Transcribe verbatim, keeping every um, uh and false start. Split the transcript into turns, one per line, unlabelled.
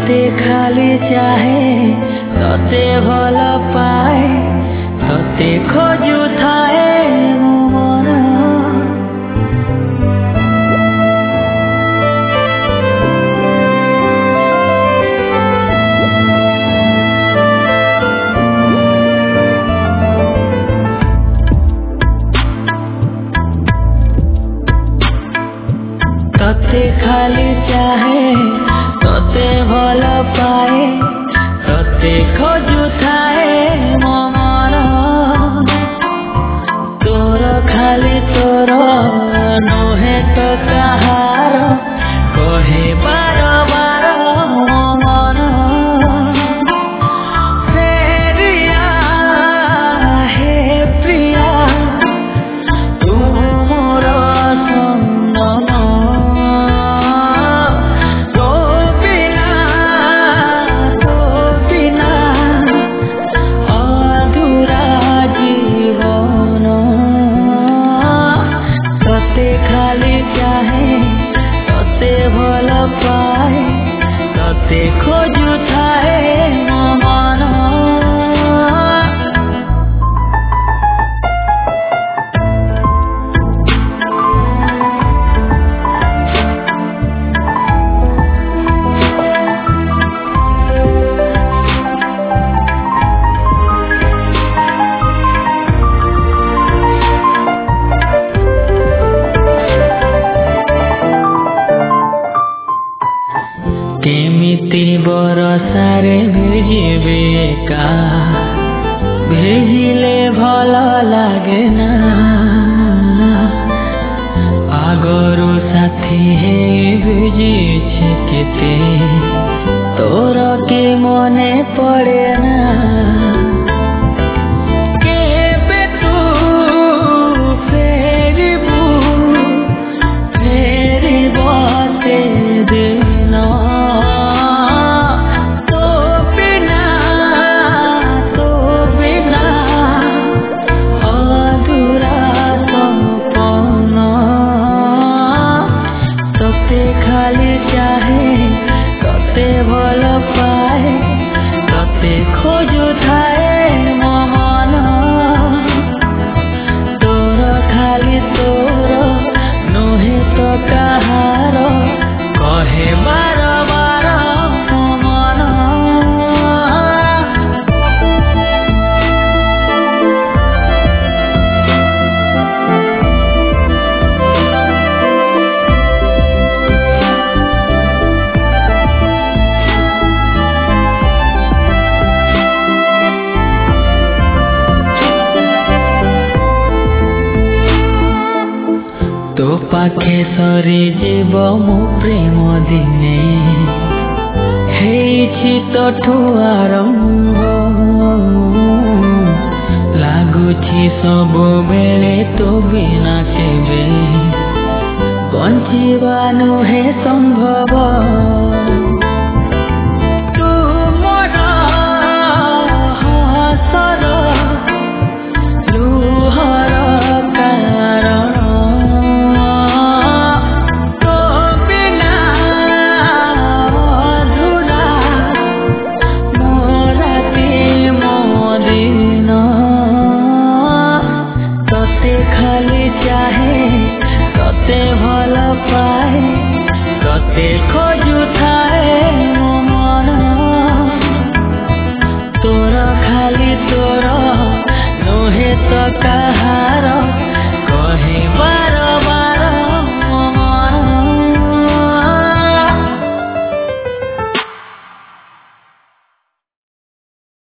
तोते खाली चाहे तोते भल पाए तोते खोजु थाए मो मन तोते खाली चाहे तोते भल पाए तोते खोजु थाए मो मन तोर खाली तोर नुहे तो कहार कहे बार बार मो मन प्रिया हे प्रिया तू मोर संगम तोते खोजु थाए मो मन केमिति बरसारे भेजिबे एका भेजिले भल लागे ना आगरू साथी हे भेजिछे केते तोर के मने पड़े ना केबे तू फेरिबू फेरिबो से दिन खाली चाहे तोते भल पाए तोते खोजु थाए मो मन तोर खाली तोर नुहे तो कहार कहे बार बार मो मन तो पाखे सरी जीव मो प्रेम दिने हेछि तोठु आरंभ लागुछि सब बेले तो बिना केबे बंचिबा नुहे संभव।